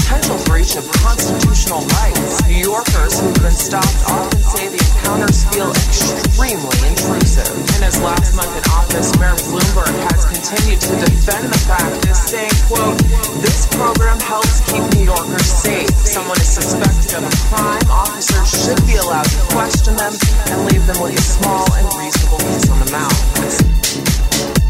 potential breach of constitutional rights. New Yorkers who've been stopped often say the encounters feel extremely intrusive. In his last month in office, Mayor Bloomberg has continued to defend the practice, saying, quote, "This program helps keep New Yorkers safe. If someone is suspected of a crime, officers should be allowed to question them and leave them with a small and reasonable kiss on the mouth."